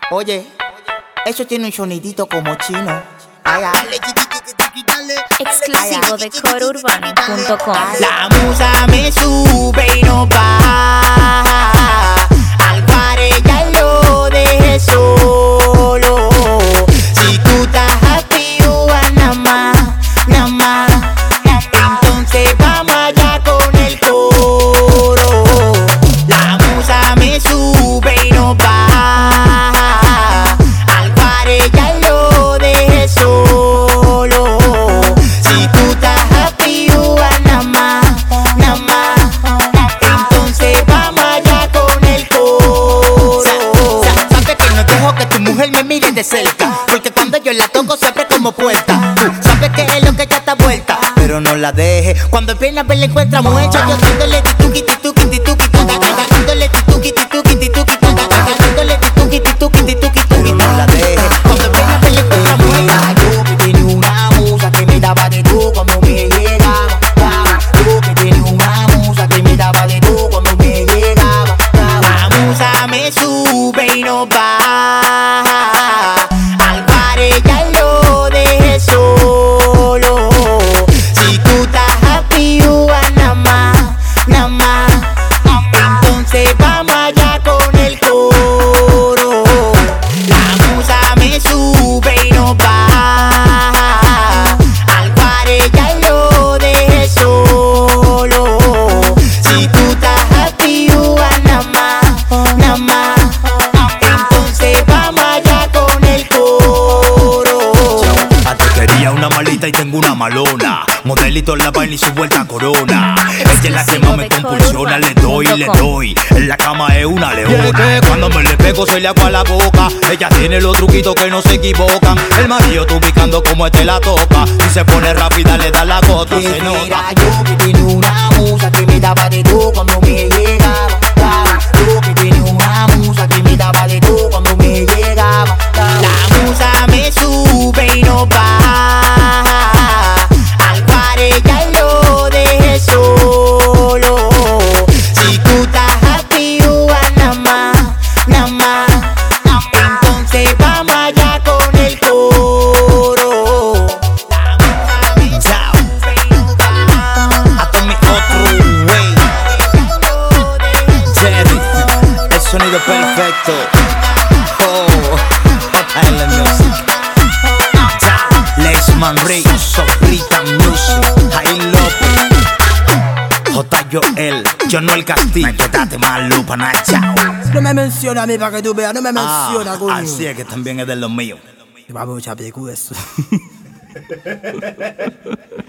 Oye, eso tiene un sonidito como chino. Ay, ay. Exclusivo de corourbano.com. La musa me sube y no baja. Al cuare ya lo dejé solo. Si tú estás happy, nada más, nada más. Entonces vamos allá con el coro. La musa me sube y no baja. Al cuare ya lo dejé solo. Si tú estás happy, nada más, nada más. Entonces vamos allá con el coro. Sabes que no dejo que tu mujer me mire de cerca, porque cuando yo la toco siempre como puerta. Tú sabes que es lo que ya está vuelta, pero no la deje. Cuando viene a ver la encuentra mucha. Yo dándole tituki, tituki, tituki, dándole tituki, tituki, tituki, dándole tituki, tituki, tituki, pero no la deje. Cuando viene a ver la encuentra mucha. Yo que tenía una musa que me daba de tú cuando me llegaba. Yo que tenía una musa que me daba de tú cuando me llegaba. La musa me sube y no baja. Al cuare ya lo dejé solo. Si tú estás happy, nada más, nada más. Entonces vamos allá con el coro. La musa me sube y no baja. Al cuare ya lo dejé solo. Si tú estás happy, nada más, nada más. Entonces vamos allá con el coro. Antes quería una malita y tengo una malona. Modelito en la vaina y su vuelta corona. Ella es la que más me compulsiona. Le doy, le doy. En la cama es una leona. Cuando me le pego se le agua la boca. Ella tiene los truquitos que no se equivocan. El marido tú ubicando como la toca. Si se pone rápida le da la gota. Que Se nota. mira, yo que tenía una musa que me daba de tú cuando me llegaba. Yo que tenía una musa que me daba de tú cuando me llegaba. La musa me sube y no baja. Al cuare ya lo dejé solo. Si tú estás happy, nada más, nada más. Entonces vamos allá con el coro. La musa me sube y no baja. Hasta mi otro way. Jerry, el sonido perfecto. Oh, Island Music. Leisman Rick, Soprita Music. Ahí López. J. Joel, Jonuel Castillo. Me quedaste mal, lupa, chao. No me menciona a mí para que tú veas, no me menciona, coño. Así es que también es de los míos. Vamos, chapecu, eso.